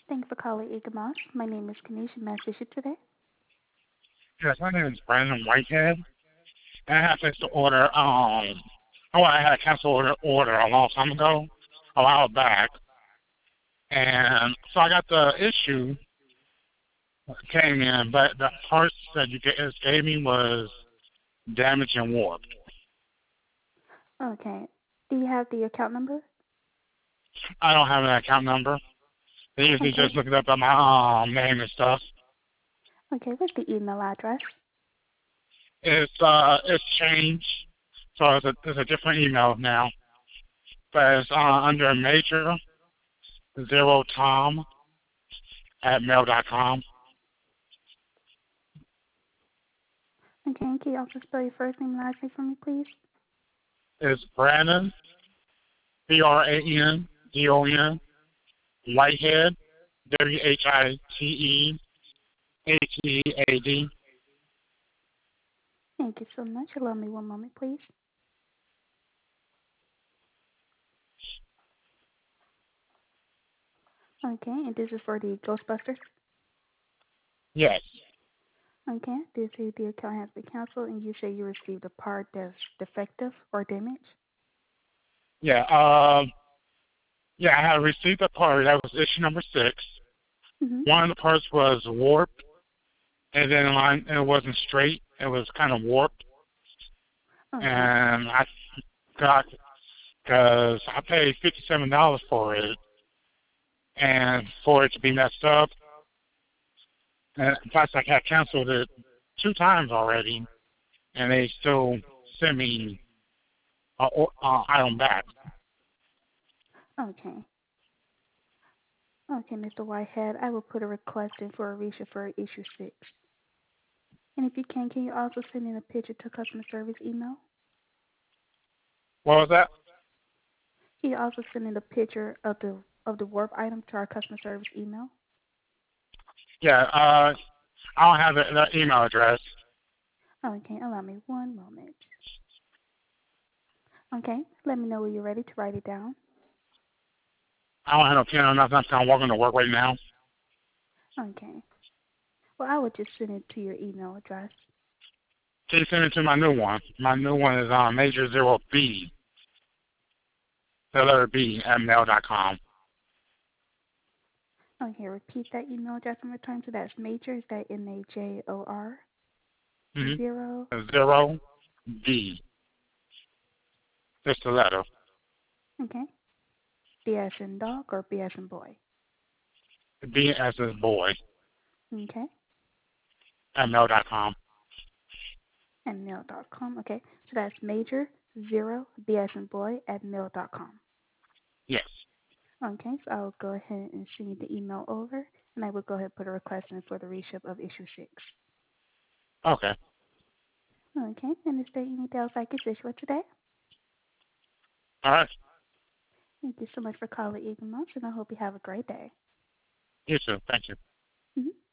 Thank you for calling Eaglemoss. My name is Kanisha. May I assist you today? Yes, my name is Brandon Whitehead, and I had placed the order. I had a cancel order a long time ago, a while back, and so I got the issue came in, but the parts that gave me was damaged and warped. Okay. Do you have the account number? I don't have an account number. They usually Okay. just look it up at my name and stuff. Okay. What's the email address? It's changed, so it's a different email now, but it's under Major Zero Tom at mail.com. Okay. Can you also spell your first name and last name for me, please? It's Brandon Brandon Whitehead Whitehead. Thank you so much. Allow me one moment, please. Okay. And this is for the Ghostbusters. Yes. Okay. This is the account has been canceled, and you say you received a part that's defective or damaged. Yeah. Yeah. I had received a part that was issue number 6. Mhm. One of the parts was warped, and then it wasn't straight. It was kind of warped, Okay. and I got because I paid $57 for it, and for it to be messed up, and plus I had canceled it 2 times already, and they still sent me item back. Okay. Okay, Mr. Whitehead, I will put a request in for a reissue for issue 6. And if you can you also send in a picture to customer service email? What was that? Can you also send in a picture of the warp item to our customer service email? Yeah, I don't have the email address. Okay, allow me one moment. Okay, let me know when you're ready to write it down. I don't have no pen or nothing. I'm walking to work right now. Okay. Well, I would just send it to your email address. Can you send it to my new one? My new one is Major Zero B, the letter B at mail.com. Okay, repeat that email address one more time. So that's major, is that MAJOR? Mm-hmm. Zero. Zero B, just the letter. Okay. B as in dog or B as in boy? B as in boy Okay. at mail.com. And mail.com. Okay. So that's major zero B as in boy at mail.com. Yes. Okay. So I'll go ahead and send you the email over, and I will go ahead and put a request in for the reship of issue 6. Okay. Okay. And is there anything else I can assist you with today? All right. Thank you so much for calling Eagle Mouse, and I hope you have a great day. You too. Thank you. Mm-hmm.